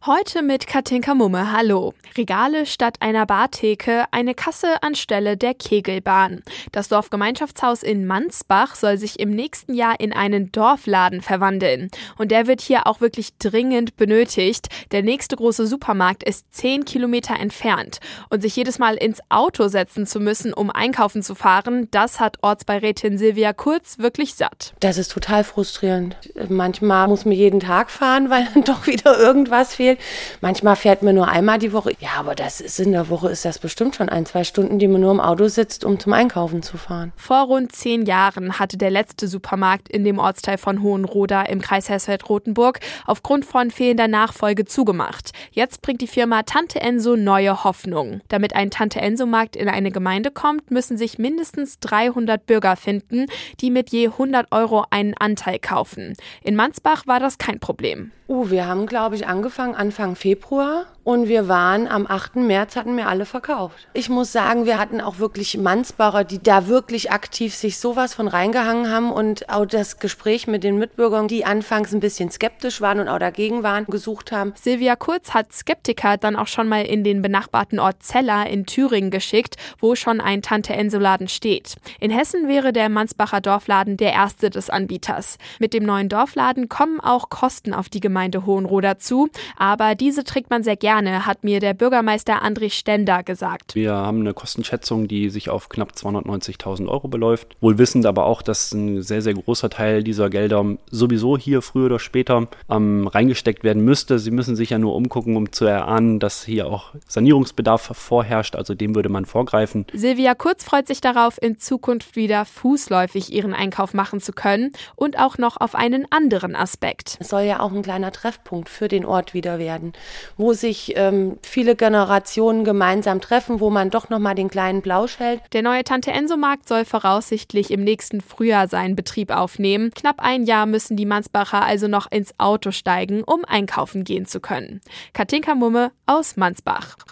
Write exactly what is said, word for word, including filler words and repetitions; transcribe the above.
Heute mit Katinka Mumme, hallo. Regale statt einer Bartheke, eine Kasse anstelle der Kegelbahn. Das Dorfgemeinschaftshaus in Mansbach soll sich im nächsten Jahr in einen Dorfladen verwandeln. Und der wird hier auch wirklich dringend benötigt. Der nächste große Supermarkt ist zehn Kilometer entfernt. Und sich jedes Mal ins Auto setzen zu müssen, um einkaufen zu fahren, das hat Ortsbeirätin Silvia Kurz wirklich satt. Das ist total frustrierend. Manchmal muss man jeden Tag fahren, weil dann doch wieder irgendwas fehlt. Manchmal fährt man nur einmal die Woche. Ja, aber das ist in der Woche ist das bestimmt schon ein, zwei Stunden, die man nur im Auto sitzt, um zum Einkaufen zu fahren. Vor rund zehn Jahren hatte der letzte Supermarkt in dem Ortsteil von Hohenroda im Kreis Hersfeld-Rotenburg aufgrund von fehlender Nachfolge zugemacht. Jetzt bringt die Firma Tante Enso neue Hoffnung. Damit ein Tante-Enso-Markt in eine Gemeinde kommt, müssen sich mindestens dreihundert Bürger finden, die mit je hundert Euro einen Anteil kaufen. In Mansbach war das kein Problem. Uh, wir haben, glaube ich, angefangen Anfang Februar und wir waren am achten März, hatten wir alle verkauft. Ich muss sagen, wir hatten auch wirklich Mansbacher, die da wirklich aktiv sich sowas von reingehangen haben und auch das Gespräch mit den Mitbürgern, die anfangs ein bisschen skeptisch waren und auch dagegen waren, gesucht haben. Silvia Kurz hat Skeptiker dann auch schon mal in den benachbarten Ort Zella in Thüringen geschickt, wo schon ein Tante-Enso-Laden steht. In Hessen wäre der Mansbacher Dorfladen der erste des Anbieters. Mit dem neuen Dorfladen kommen auch Kosten auf die Gemeinde Hohenroda zu, aber diese trägt man sehr gerne, hat mir der Bürgermeister André Stender gesagt. Wir haben eine Kostenschätzung, die sich auf knapp zweihundertneunzigtausend Euro beläuft. Wohl wissend aber auch, dass ein sehr, sehr großer Teil dieser Gelder sowieso hier früher oder später ähm, reingesteckt werden müsste. Sie müssen sich ja nur umgucken, um zu erahnen, dass hier auch Sanierungsbedarf vorherrscht, also dem würde man vorgreifen. Silvia Kurz freut sich darauf, in Zukunft wieder fußläufig ihren Einkauf machen zu können und auch noch auf einen anderen Aspekt. Es soll ja auch ein kleiner Treffpunkt für den Ort wieder werden, wo sich ähm, viele Generationen gemeinsam treffen, wo man doch nochmal den kleinen Plausch hält. Der neue Tante-Enso-Markt soll voraussichtlich im nächsten Frühjahr seinen Betrieb aufnehmen. Knapp ein Jahr müssen die Mansbacher also noch ins Auto steigen, um einkaufen gehen zu können. Katinka Mumme aus Mansbach.